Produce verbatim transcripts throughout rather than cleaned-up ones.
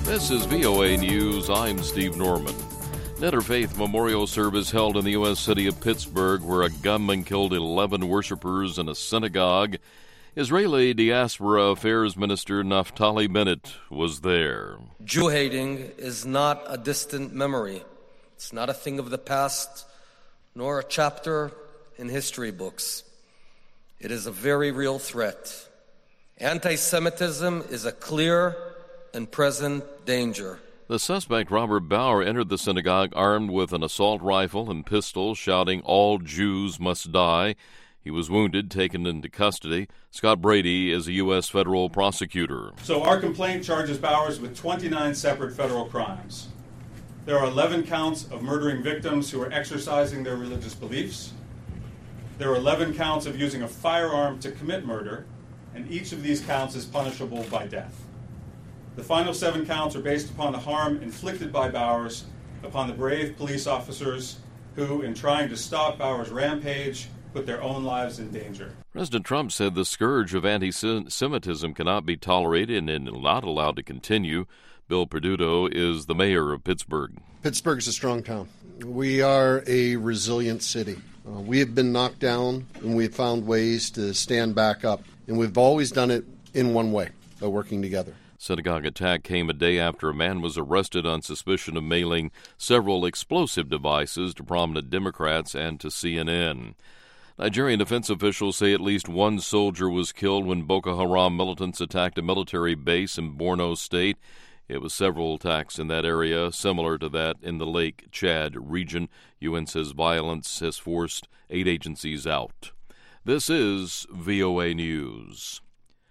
This is V O A News. I'm Steve Norman. Interfaith Memorial Service held in the U S city of Pittsburgh, where a gunman killed eleven worshipers in a synagogue. Israeli Diaspora Affairs Minister Naftali Bennett was there. Jew-hating is not a distant memory. It's not a thing of the past, nor a chapter in history books. It is a very real threat. Anti-Semitism is a clear and present danger. The suspect, Robert Bauer, entered the synagogue armed with an assault rifle and pistol, shouting, "All Jews must die." He was wounded, taken into custody. Scott Brady is a U S federal prosecutor. So our complaint charges Bowers with twenty-nine separate federal crimes. There are eleven counts of murdering victims who are exercising their religious beliefs. There are eleven counts of using a firearm to commit murder, and each of these counts is punishable by death. The final seven counts are based upon the harm inflicted by Bowers upon the brave police officers who, in trying to stop Bowers' rampage, put their own lives in danger. President Trump said the scourge of anti-Semitism cannot be tolerated and not allowed to continue. Bill Perduto is the mayor of Pittsburgh. Pittsburgh is a strong town. We are a resilient city. Uh, we have been knocked down, and we have found ways to stand back up. And we've always done it in one way, by working together. Synagogue attack came a day after a man was arrested on suspicion of mailing several explosive devices to prominent Democrats and to C N N. Nigerian defense officials say at least one soldier was killed when Boko Haram militants attacked a military base in Borno State. It was several attacks in that area, similar to that in the Lake Chad region. U N says violence has forced eight agencies out. This is V O A News.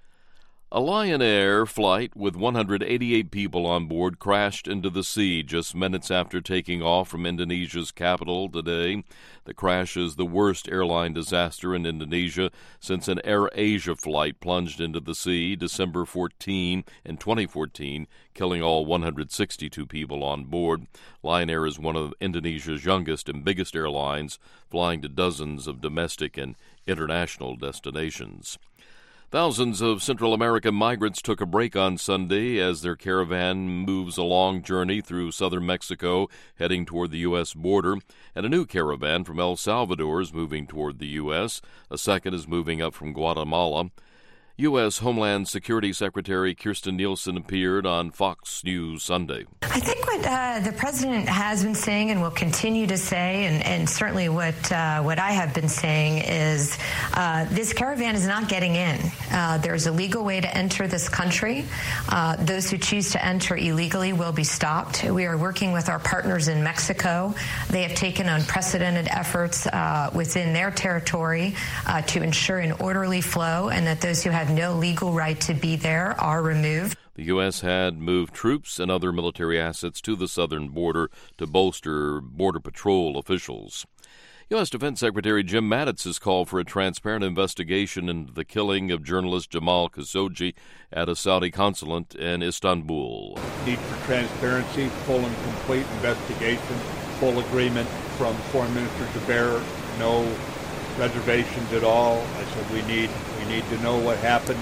A Lion Air flight with one hundred eighty-eight people on board crashed into the sea just minutes after taking off from Indonesia's capital today. The crash is the worst airline disaster in Indonesia since an Air Asia flight plunged into the sea December fourteenth in twenty fourteen, killing all one hundred sixty-two people on board. Lion Air is one of Indonesia's youngest and biggest airlines, flying to dozens of domestic and international destinations. Thousands of Central American migrants took a break on Sunday as their caravan moves a long journey through southern Mexico, heading toward the U S border, and a new caravan from El Salvador is moving toward the U S. A second is moving up from Guatemala. U S. Homeland Security Secretary Kirstjen Nielsen appeared on Fox News Sunday. I think what uh, the president has been saying and will continue to say, and, and certainly what uh, what I have been saying, is uh, this caravan is not getting in. Uh, there's a legal way to enter this country. Uh, those who choose to enter illegally will be stopped. We are working with our partners in Mexico. They have taken unprecedented efforts uh, within their territory uh, to ensure an orderly flow, and that those who have no legal right to be there are removed. The U S had moved troops and other military assets to the southern border to bolster Border Patrol officials. U S. Defense Secretary Jim Mattis has called for a transparent investigation into the killing of journalist Jamal Khashoggi at a Saudi consulate in Istanbul. Need for transparency, full and complete investigation, full agreement from Foreign Minister Zubair, no reservations at all. I said we need we need to know what happened,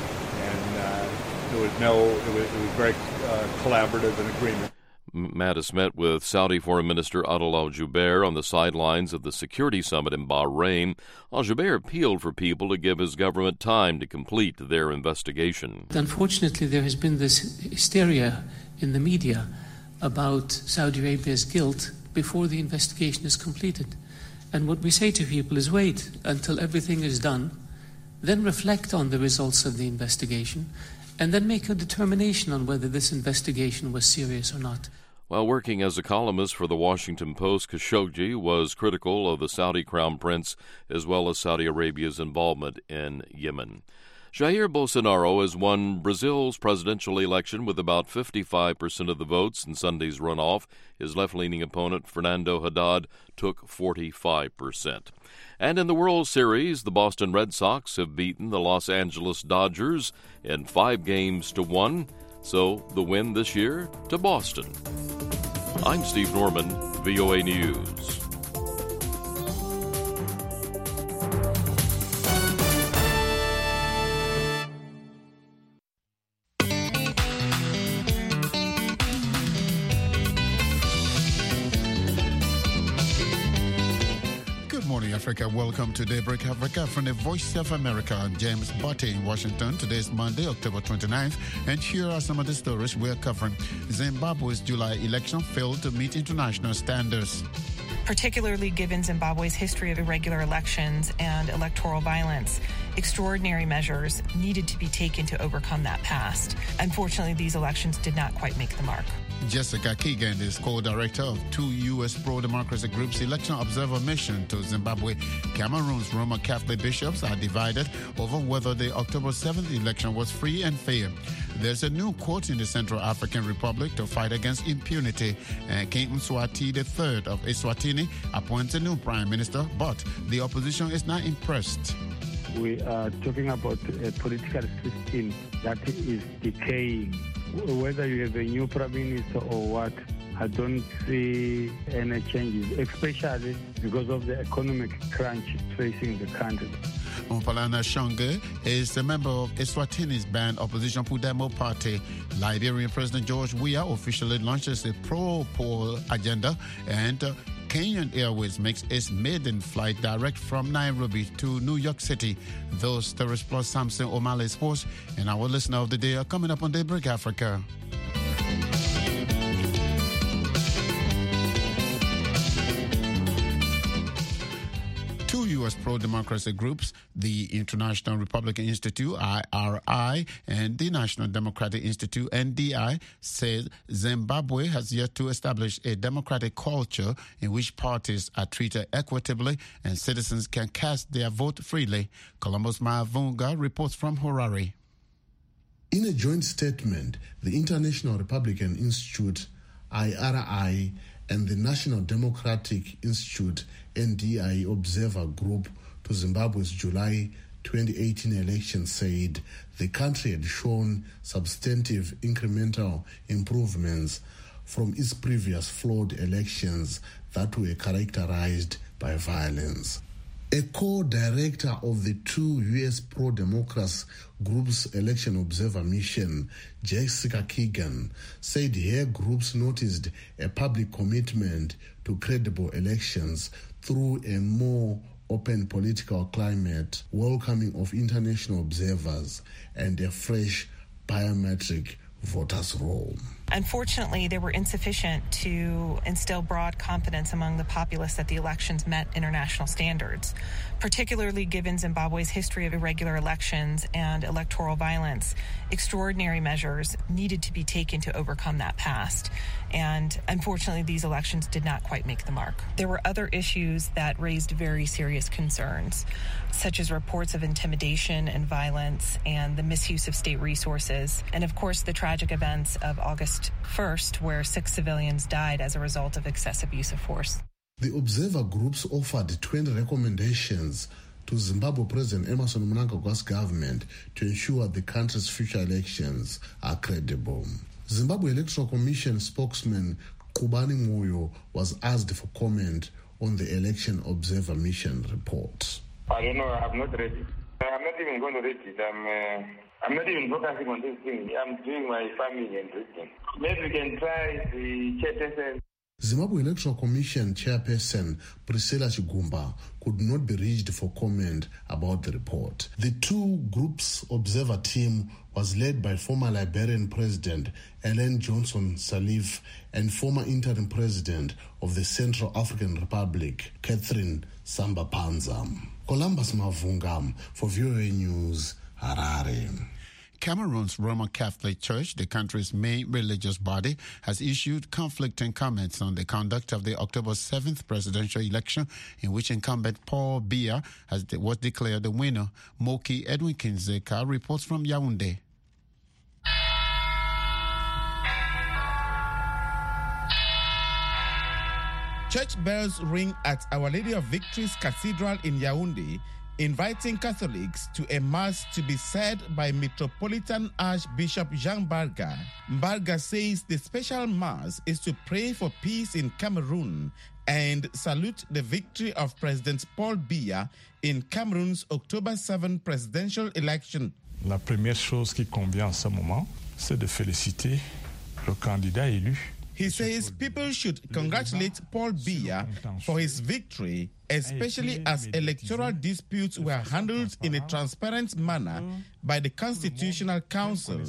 and uh, there was no it was, it was very uh, collaborative and agreement. Mattis met with Saudi Foreign Minister Adel al-Jubeir on the sidelines of the security summit in Bahrain. Al-Jubeir appealed for people to give his government time to complete their investigation. Unfortunately, there has been this hysteria in the media about Saudi Arabia's guilt before the investigation is completed. And what we say to people is wait until everything is done, then reflect on the results of the investigation, and then make a determination on whether this investigation was serious or not. While working as a columnist for the Washington Post, Khashoggi was critical of the Saudi crown prince as well as Saudi Arabia's involvement in Yemen. Jair Bolsonaro has won Brazil's presidential election with about fifty-five percent of the votes in Sunday's runoff. His left-leaning opponent, Fernando Haddad, took forty-five percent. And in the World Series, the Boston Red Sox have beaten the Los Angeles Dodgers in five games to one. So the win this year to Boston. I'm Steve Norman, V O A News. morning, Africa. Welcome to Daybreak Africa from the Voice of America. I'm James Botte in Washington. Today is Monday, October twenty-ninth, and here are some of the stories we're covering. Zimbabwe's July election failed to meet international standards. Particularly given Zimbabwe's history of irregular elections and electoral violence, extraordinary measures needed to be taken to overcome that past. Unfortunately, these elections did not quite make the mark. Jessica Keegan is co-director of two U S pro-democracy groups' election observer mission to Zimbabwe. Cameroon's Roman Catholic bishops are divided over whether the October seventh election was free and fair. There's a new court in the Central African Republic to fight against impunity. And King Mswati the third of Eswatini appoints a new prime minister, but the opposition is not impressed. We are talking about a political system that is decaying. Whether you have a new prime minister or what, I don't see any changes, especially because of the economic crunch facing the country. Mpalana Shange is a member of Eswatini's banned opposition Pudemo party. Liberian President George Weah officially launches a pro-poor agenda, and uh, Kenyan Airways makes its maiden flight direct from Nairobi to New York City. Those stories plus Samson O'Malley Sports and our listener of the day are coming up on Daybreak Africa. Two U S pro-democracy groups, the International Republican Institute, I R I, and the National Democratic Institute, N D I, said Zimbabwe has yet to establish a democratic culture in which parties are treated equitably and citizens can cast their vote freely. Columbus Maavunga reports from Harare. In a joint statement, the International Republican Institute, I R I, and the National Democratic Institute, N D I, observer group to Zimbabwe's July twenty eighteen election said the country had shown substantive incremental improvements from its previous flawed elections that were characterized by violence. A co-director of the two U S pro-democracy groups' election observer mission, Jessica Keegan, said her groups noticed a public commitment to credible elections through a more open political climate, welcoming of international observers, and a fresh biometric voters' roll. Unfortunately, they were insufficient to instill broad confidence among the populace that the elections met international standards, particularly given Zimbabwe's history of irregular elections and electoral violence. Extraordinary measures needed to be taken to overcome that past. And unfortunately, these elections did not quite make the mark. There were other issues that raised very serious concerns, such as reports of intimidation and violence and the misuse of state resources, and of course, the tragic events of August first, where six civilians died as a result of excessive use of force. The observer groups offered twenty recommendations to Zimbabwe President Emmerson Mnangagwa's government to ensure the country's future elections are credible. Zimbabwe Electoral Commission spokesman Kubani Moyo was asked for comment on the election observer mission report. I don't know, I'm not ready. I'm not even going to read it. I'm, uh, I'm not even focusing on this thing. I'm doing my farming and reading. Maybe we can try the chairperson. Zimbabwe Electoral Commission chairperson Priscilla Chigumba could not be reached for comment about the report. The two groups' observer team was led by former Liberian President Ellen Johnson Sirleaf and former interim president of the Central African Republic, Catherine Samba-Panza. Columbus Maavunga for V O A News, Harare. Cameroon's Roman Catholic Church, the country's main religious body, has issued conflicting comments on the conduct of the October seventh presidential election, in which incumbent Paul Biya has de- was declared the winner. Moki Edwin Kinzeka reports from Yaoundé. Church bells ring at Our Lady of Victory's Cathedral in Yaoundé, inviting Catholics to a mass to be said by Metropolitan Archbishop Jean Mbarga. Mbarga says the special mass is to pray for peace in Cameroon and salute the victory of President Paul Biya in Cameroon's October seventh presidential election. La première chose qui convient en ce moment, c'est de féliciter le candidat élu. He says people should congratulate Paul Biya for his victory, especially as electoral disputes were handled in a transparent manner by the Constitutional Council.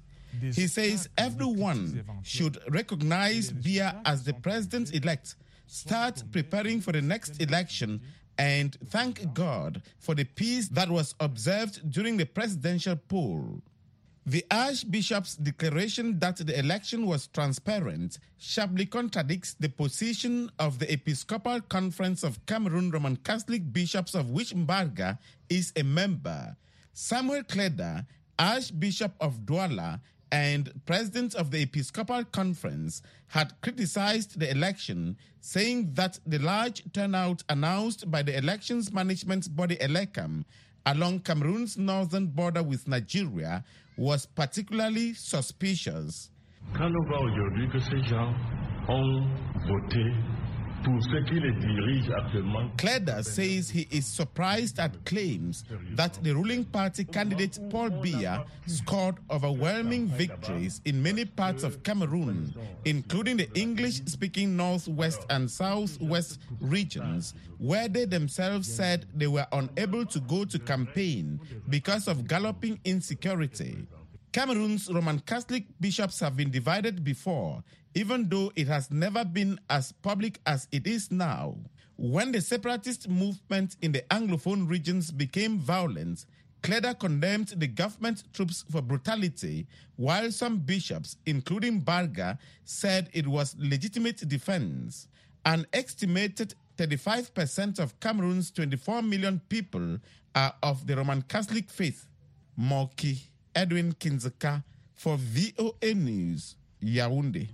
He says everyone should recognize Biya as the president-elect, start preparing for the next election, and thank God for the peace that was observed during the presidential poll. The Archbishop's declaration that the election was transparent sharply contradicts the position of the Episcopal Conference of Cameroon Roman Catholic Bishops, of which Mbarga is a member. Samuel Kleda, Archbishop of Douala and President of the Episcopal Conference, had criticized the election, saying that the large turnout announced by the elections management body ELECAM along Cameroon's northern border with Nigeria was particularly suspicious. Quand on voit aujourd'hui que ces gens ont voté pour ceux qui les dirigent actuellement. Kleda says he is surprised at claims that the ruling party candidate Paul Biya scored overwhelming victories in many parts of Cameroon, including the English-speaking northwest and southwest regions, where they themselves said they were unable to go to campaign because of galloping insecurity. Cameroon's Roman Catholic bishops have been divided before, even though it has never been as public as it is now. When the separatist movement in the Anglophone regions became violent, Kleda condemned the government troops for brutality, while some bishops, including Barga, said it was legitimate defense. An estimated thirty-five percent of Cameroon's twenty-four million people are of the Roman Catholic faith. Moki Edwin Kinzeka for V O A News, Yaoundé.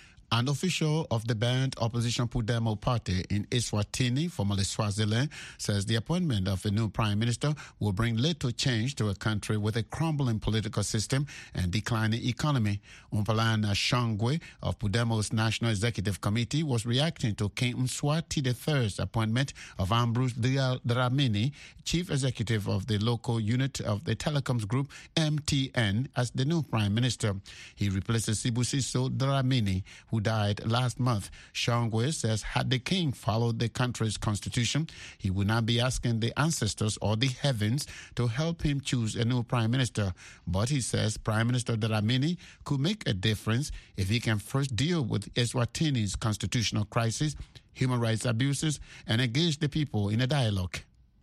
An official of the banned opposition Podemo party in Eswatini, formerly Swaziland, says the appointment of a new prime minister will bring little change to a country with a crumbling political system and declining economy. Umpalana Shangwe of Podemo's National Executive Committee was reacting to King Mswati the third's appointment of Ambrose Dlamini, chief executive of the local unit of the telecoms group M T N, as the new prime minister. He replaces Sibusiso Dlamini, who died last month. Shangwe says had the king followed the country's constitution, he would not be asking the ancestors or the heavens to help him choose a new prime minister. But he says Prime Minister Dlamini could make a difference if he can first deal with Eswatini's constitutional crisis, human rights abuses, and engage the people in a dialogue.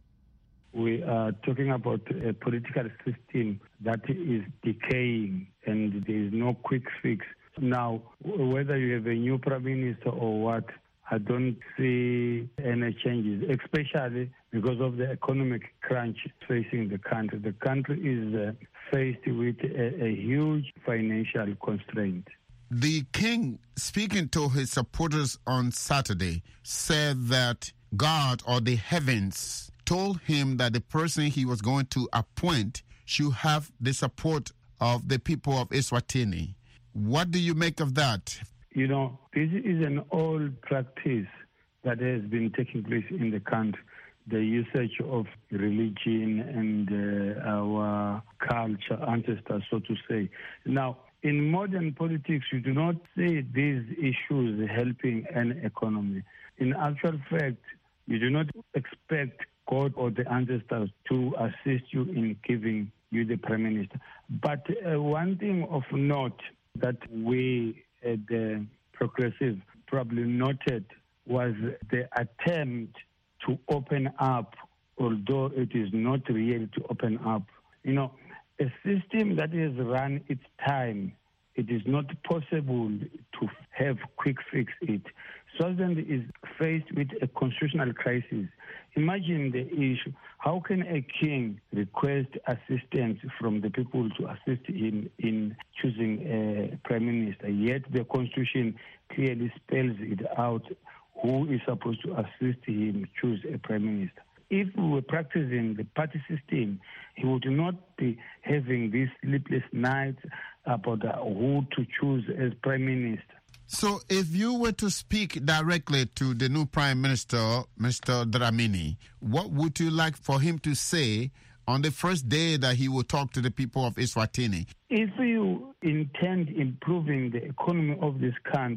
We are talking about a political system that is decaying and there is no quick fix. Now, whether you have a new prime minister or what, I don't see any changes, especially because of the economic crunch facing the country. The country is uh, faced with a, a huge financial constraint. The king, speaking to his supporters on Saturday, said that God or the heavens told him that the person he was going to appoint should have the support of the people of Eswatini. What do you make of that? You know, this is an old practice that has been taking place in the country, the usage of religion and uh, our culture, ancestors, so to say. Now, in modern politics, you do not see these issues helping an economy. In actual fact, you do not expect God or the ancestors to assist you in giving you the prime minister. But uh, one thing of note that we at the Progressive probably noted was the attempt to open up, although it is not real to open up. You know, a system that has run its time, it is not possible to have quick fix it. Swaziland is faced with a constitutional crisis. Imagine the issue. How can a king request assistance from the people to assist him in choosing a prime minister, yet the constitution clearly spells it out who is supposed to assist him choose a prime minister? If we were practicing the party system, he would not be having these sleepless nights about who to choose as prime minister. So if you were to speak directly to the new Prime Minister, Mister Dlamini, what would you like for him to say on the first day that he will talk to the people of Eswatini? If you intend improving the economy of this country,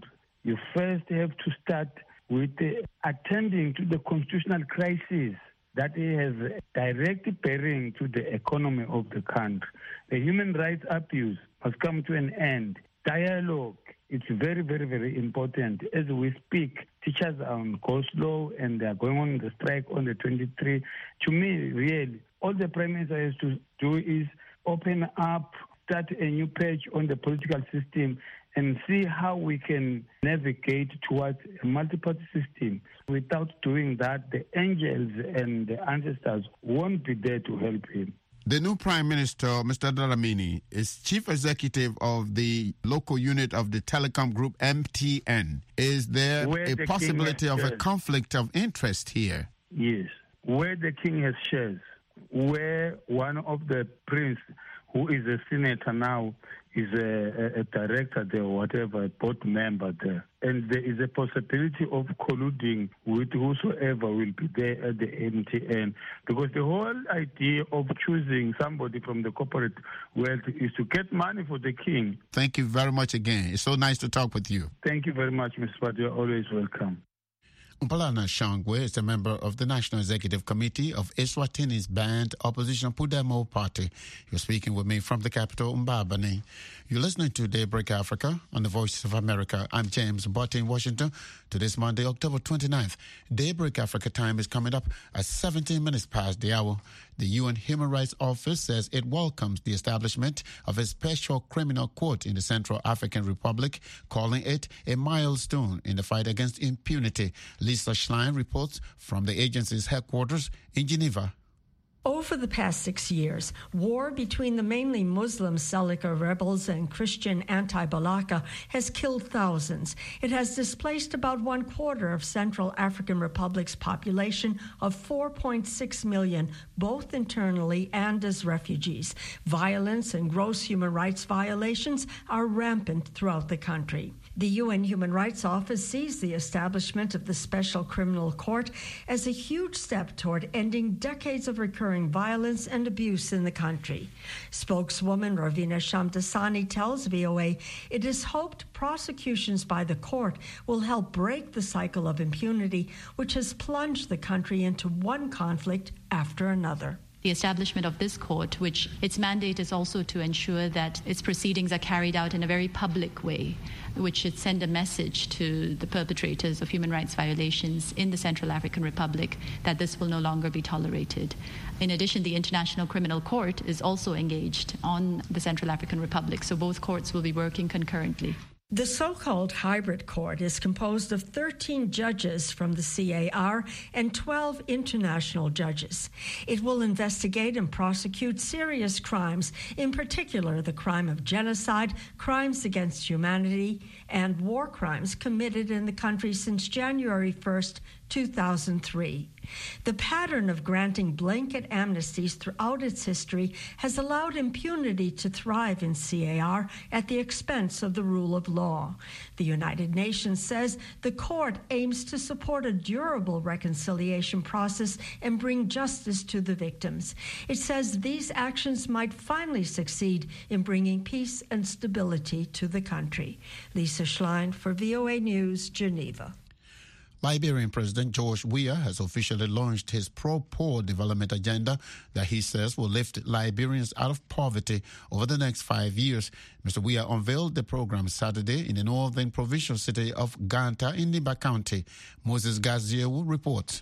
you first have to start with uh, attending to the constitutional crisis that has direct bearing to the economy of the country. The human rights abuse must come to an end. Dialogue, it's very, very, very important. As we speak, teachers are on go slow and they are going on the strike on the twenty-third. To me, really, all the Prime Minister has to do is open up, start a new page on the political system and see how we can navigate towards a multi-party system. Without doing that, the angels and the ancestors won't be there to help him. The new Prime Minister, Mister Dlamini, is Chief Executive of the local unit of the telecom group M T N. Is there Where a the possibility of a shares. conflict of interest here? Yes. Where the king has shares, where one of the prince, who is a senator now, is a, a, a director there, or whatever, a board member there. And there is a possibility of colluding with whosoever will be there at the M T N. Because the whole idea of choosing somebody from the corporate world is to get money for the king. Thank you very much again. It's so nice to talk with you. Thank you very much, Mister Pat. You're always welcome. Mpalana Shangwe is a member of the National Executive Committee of Eswatini's banned opposition Pudemo Party. You're speaking with me from the capital, Mbabane. You're listening to Daybreak Africa on the Voice of America. I'm James Botte in Washington. Today's Monday, October twenty-ninth. Daybreak Africa time is coming up at seventeen minutes past the hour. The U N Human Rights Office says it welcomes the establishment of a special criminal court in the Central African Republic, calling it a milestone in the fight against impunity. Lisa Schlein reports from the agency's headquarters in Geneva. Over the past six years, war between the mainly Muslim Seleka rebels and Christian anti-Balaka has killed thousands. It has displaced about one quarter of Central African Republic's population of four point six million, both internally and as refugees. Violence and gross human rights violations are rampant throughout the country. The U N Human Rights Office sees the establishment of the Special Criminal Court as a huge step toward ending decades of recurring violence and abuse in the country. Spokeswoman Ravina Shamdasani tells V O A it is hoped prosecutions by the court will help break the cycle of impunity, which has plunged the country into one conflict after another. The establishment of this court, which its mandate is also to ensure that its proceedings are carried out in a very public way, which should send a message to the perpetrators of human rights violations in the Central African Republic that this will no longer be tolerated. In addition, the International Criminal Court is also engaged on the Central African Republic, so both courts will be working concurrently. The so-called hybrid court is composed of thirteen judges from the C A R and twelve international judges. It will investigate and prosecute serious crimes, in particular the crime of genocide, crimes against humanity, and war crimes committed in the country since January first, two thousand three. The pattern of granting blanket amnesties throughout its history has allowed impunity to thrive in C A R at the expense of the rule of law. The United Nations says the court aims to support a durable reconciliation process and bring justice to the victims. It says these actions might finally succeed in bringing peace and stability to the country. Lisa Schlein for V O A News, Geneva. Liberian President George Weah has officially launched his pro-poor development agenda that he says will lift Liberians out of poverty over the next five years. Mister Weah unveiled the program Saturday in the northern provincial city of Ganta in Nimba County. Moses Gaziewu reports.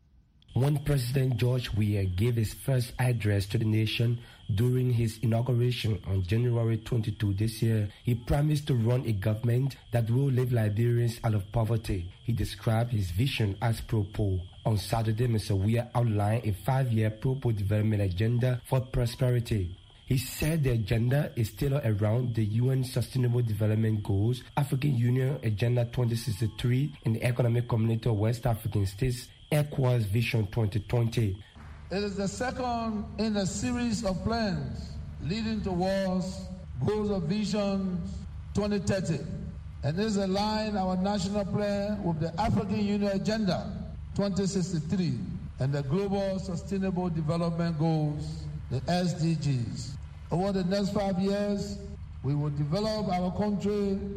When President George Weah gave his first address to the nation during his inauguration on January twenty-second this year, he promised to run a government that will lift Liberians out of poverty. He described his vision as pro-poor. On Saturday, Mister Weah outlined a five-year pro-poor development agenda for prosperity. He said the agenda is tailored around the U N Sustainable Development Goals, African Union Agenda twenty sixty-three, and the Economic Community of West African States, ECOWAS Vision twenty twenty. It is the second in a series of plans leading towards Goals of Vision twenty thirty, and this aligns our national plan with the African Union Agenda twenty sixty-three and the Global Sustainable Development Goals, the S D Gs. Over the next five years, we will develop our country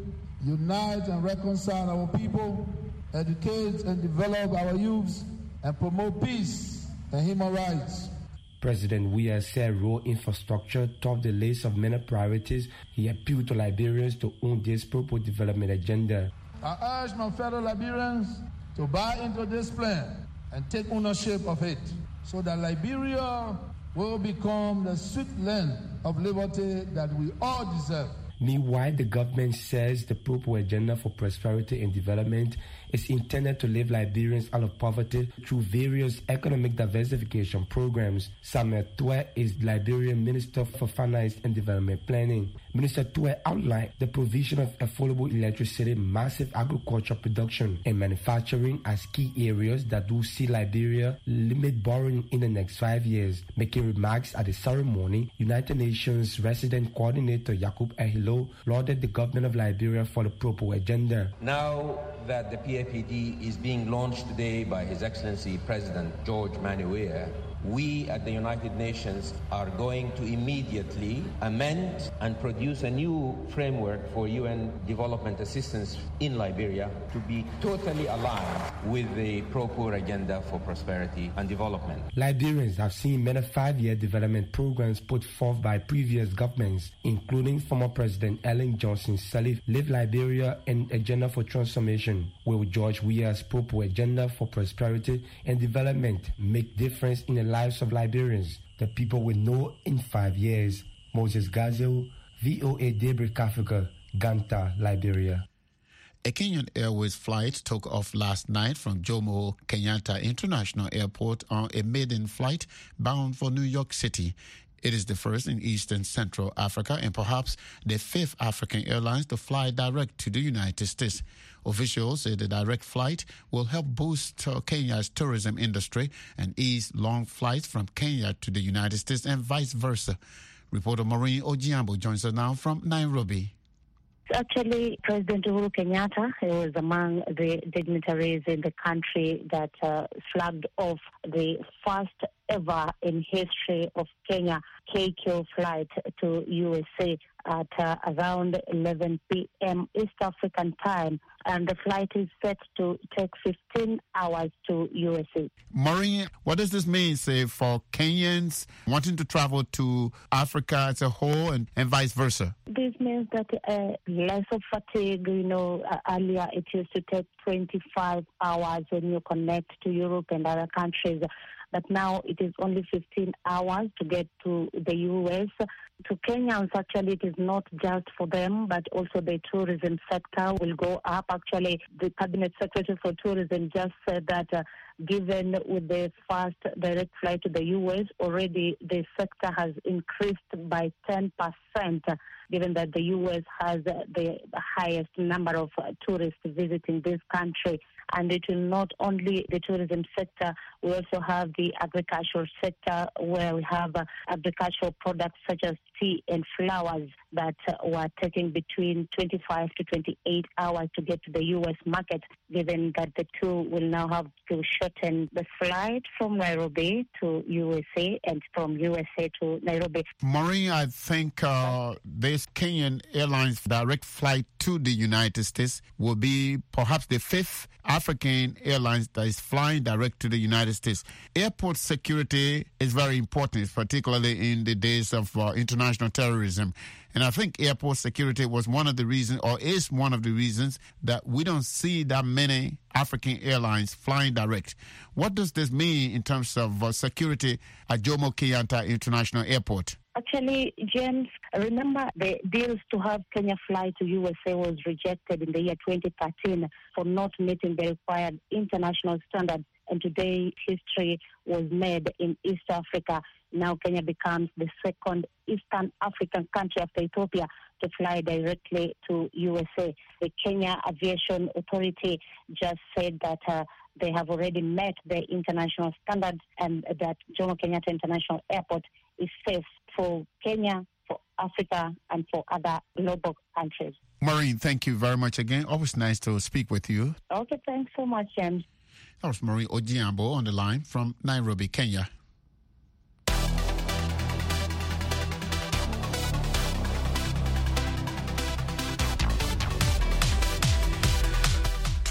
unite and reconcile our people, educate and develop our youths, and promote peace and human rights. President Weah said road infrastructure topped the list of many priorities. He appealed to Liberians to own this purple development agenda. I urge my fellow Liberians to buy into this plan and take ownership of it so that Liberia will become the sweet land of liberty that we all deserve. Meanwhile, the government says the Purple Agenda for Prosperity and Development is intended to lift Liberians out of poverty through various economic diversification programs. Samuel Tue is Liberian Minister for Finance and Development Planning. Minister Tue outlined the provision of affordable electricity, massive agriculture production, and manufacturing as key areas that will see Liberia limit borrowing in the next five years. Making remarks at the ceremony, United Nations Resident Coordinator Yakub Ehilo lauded the government of Liberia for the Purple Agenda. Now that the P A P D is being launched today by His Excellency President George Manneh Weah, we at the United Nations are going to immediately amend and produce a new framework for U N development assistance in Liberia to be totally aligned with the Pro-Poor Agenda for Prosperity and Development. Liberians have seen many five-year development programs put forth by previous governments, including former President Ellen Johnson Sirleaf, Live Liberia and Agenda for Transformation. Will George Weah's Pro-Poor Agenda for Prosperity and Development make difference in the lives of Liberians? The people will know in five years. Moses Gazel, V O A Daybreak Africa, Ganta, Liberia. A Kenyan Airways flight took off last night from Jomo Kenyatta International Airport on a maiden flight bound for New York City. It is the first in East and Central Africa and perhaps the fifth African airlines to fly direct to the United States. Officials say the direct flight will help boost uh, Kenya's tourism industry and ease long flights from Kenya to the United States and vice versa. Reporter Maureen Ojiambo joins us now from Nairobi. Actually, President Uhuru Kenyatta was among the dignitaries in the country that uh, flagged off the first ever in history of Kenya K Q flight to U S A at uh, around eleven p.m. East African time, and the flight is set to take fifteen hours to U S A. Maureen, what does this mean, say, for Kenyans wanting to travel to Africa as a whole and, and vice versa? This means that uh, less of fatigue. You know, uh, earlier it used to take twenty-five hours when you connect to Europe and other countries. But now it is only fifteen hours to get to the U S. To Kenyans, actually, it is not just for them, but also the tourism sector will go up. Actually, the Cabinet Secretary for Tourism just said that uh, given with the first direct flight to the U S, already the sector has increased by ten percent, given that the U S has uh, the highest number of uh, tourists visiting this country. And it will not only the tourism sector, we also have the agricultural sector where we have uh, agricultural products such as tea and flowers that uh, were taking between twenty-five to twenty-eight hours to get to the U S market, given that the two will now have to shorten the flight from Nairobi to U S A and from U S A to Nairobi. Maureen, I think uh, this Kenyan Airlines direct flight to the United States will be perhaps the fifth African airlines that is flying direct to the United States. Airport security is very important, particularly in the days of uh, international terrorism. And I think airport security was one of the reasons, or is one of the reasons, that we don't see that many African airlines flying direct. What does this mean in terms of uh, security at Jomo Kenyatta International Airport? Actually, James, remember the deals to have Kenya fly to U S A was rejected in the year twenty thirteen for not meeting the required international standards. And today, history was made in East Africa. Now Kenya becomes the second Eastern African country after Ethiopia to fly directly to U S A. The Kenya Aviation Authority just said that uh, they have already met the international standards and that Jomo Kenyatta International Airport is safe for Kenya, for Africa, and for other global countries. Maureen, thank you very much again. Always nice to speak with you. Okay, thanks so much, James. That was Maureen Ojiambo on the line from Nairobi, Kenya.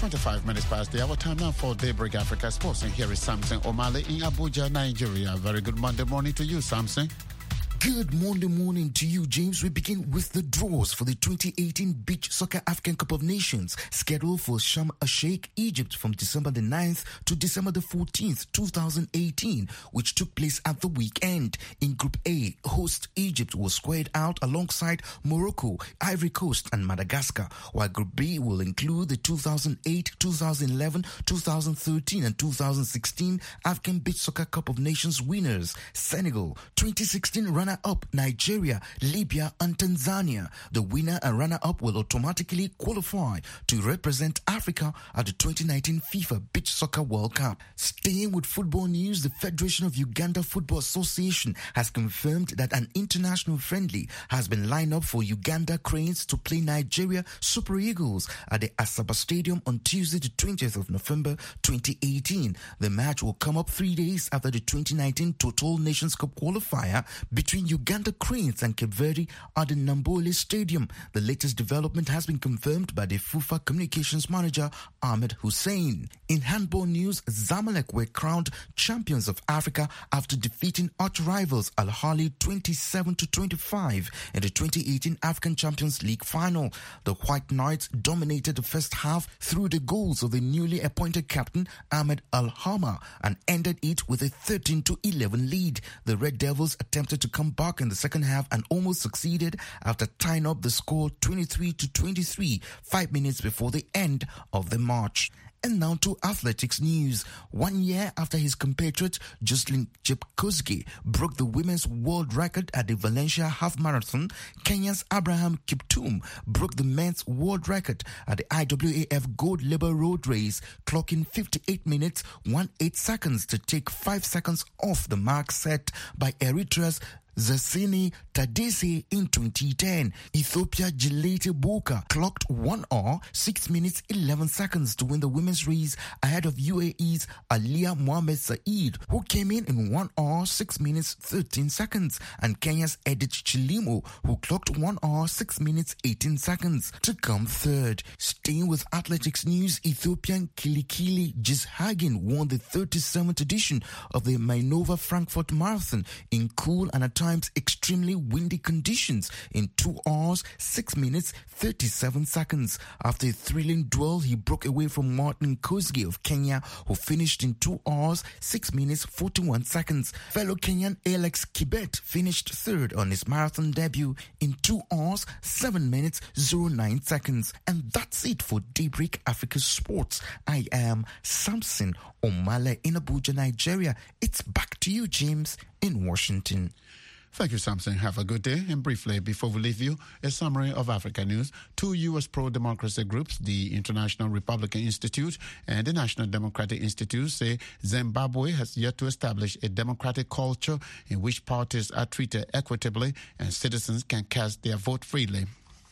twenty-five minutes past the hour. Time now for Daybreak Africa Sports. And here is Samson Omale in Abuja, Nigeria. Very good Monday morning to you, Samson. Good Monday morning to you, James. We begin with the draws for the twenty eighteen Beach Soccer African Cup of Nations, scheduled for Sharm el-Sheikh, Egypt from December the ninth to December the fourteenth, twenty eighteen, which took place at the weekend. In Group A, host Egypt was squared out alongside Morocco, Ivory Coast and Madagascar, while Group B will include the two thousand eight, two thousand eleven, two thousand thirteen and two thousand sixteen African Beach Soccer Cup of Nations winners, Senegal, twenty sixteen runner-up Nigeria, Libya and Tanzania. The winner and runner-up will automatically qualify to represent Africa at the twenty nineteen FIFA Beach Soccer World Cup. Staying with football news, the Federation of Uganda Football Association has confirmed that an international friendly has been lined up for Uganda Cranes to play Nigeria Super Eagles at the Asaba Stadium on Tuesday the twentieth of November twenty eighteen. The match will come up three days after the twenty nineteen Total Nations Cup qualifier between Uganda Cranes and Cape Verde at the Nambole Stadium. The latest development has been confirmed by the FIFA communications manager Ahmed Hussein. In handball news, Zamalek were crowned champions of Africa after defeating arch rivals Al Ahly twenty-seven to twenty-five in the twenty eighteen African Champions League final. The White Knights dominated the first half through the goals of the newly appointed captain Ahmed Al-Hama and ended it with a thirteen to eleven lead. The Red Devils attempted to come back in the second half and almost succeeded after tying up the score twenty-three to twenty-three five minutes before the end of the match. And now to athletics news. One year after his compatriot Jocelyn Jepkosgei broke the women's world record at the Valencia Half Marathon, Kenya's Abraham Kiptum broke the men's world record at the I W A F Gold Labor Road Race, clocking fifty-eight minutes, eighteen seconds to take five seconds off the mark set by Eritrea's Zasini Tadese in twenty ten. Ethiopia Gilete Boka clocked one hour, six minutes, eleven seconds to win the women's race ahead of U A E's Aliyah Mohamed Saeed, who came in in one hour, six minutes, thirteen seconds, and Kenya's Edith Chilimo, who clocked one hour, six minutes, eighteen seconds to come third. Staying with athletics news, Ethiopian Kilikili Gishagen won the thirty-seventh edition of the Mainova Frankfurt Marathon in cool and at times extremely windy conditions in two hours, six minutes, thirty-seven seconds. After a thrilling duel, he broke away from Martin Kosgei of Kenya, who finished in two hours, six minutes, forty-one seconds. Fellow Kenyan Alex Kibet finished third on his marathon debut in two hours, seven minutes, oh nine seconds. And that's it for Daybreak Africa Sports. I am Samson Omale in Abuja, Nigeria. It's back to you, James, in Washington. Thank you, Samson. Have a good day. And briefly, before we leave you, a summary of Africa news. Two U S pro-democracy groups, the International Republican Institute and the National Democratic Institute, say Zimbabwe has yet to establish a democratic culture in which parties are treated equitably and citizens can cast their vote freely.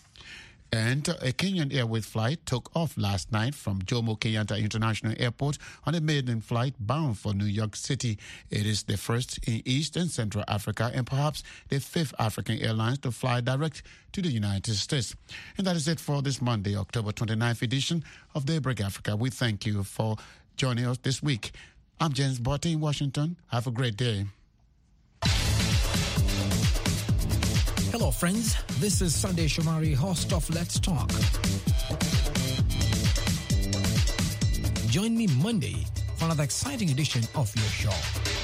And a Kenyan Airways flight took off last night from Jomo Kenyatta International Airport on a maiden flight bound for New York City. It is the first in East and Central Africa and perhaps the fifth African airline to fly direct to the United States. And that is it for this Monday, October twenty-ninth edition of Daybreak Africa. We thank you for joining us this week. I'm James Botte in Washington. Have a great day. Hello, friends. This is Sunday Shomari, host of Let's Talk. Join me Monday for another exciting edition of your show.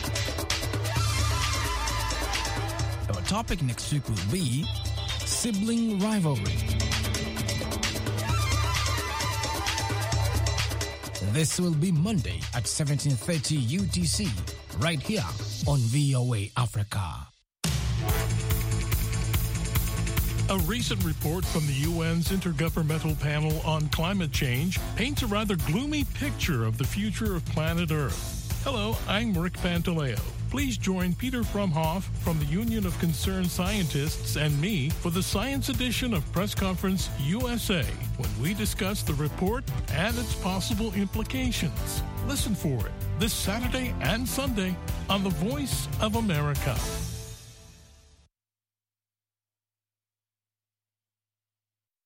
Our topic next week will be sibling rivalry. This will be Monday at seventeen thirty U T C, right here on V O A Africa. A recent report from the U N's Intergovernmental Panel on Climate Change paints a rather gloomy picture of the future of planet Earth. Hello, I'm Rick Pantaleo. Please join Peter Frumhoff from the Union of Concerned Scientists and me for the Science Edition of Press Conference U S A, when we discuss the report and its possible implications. Listen for it this Saturday and Sunday on The Voice of America.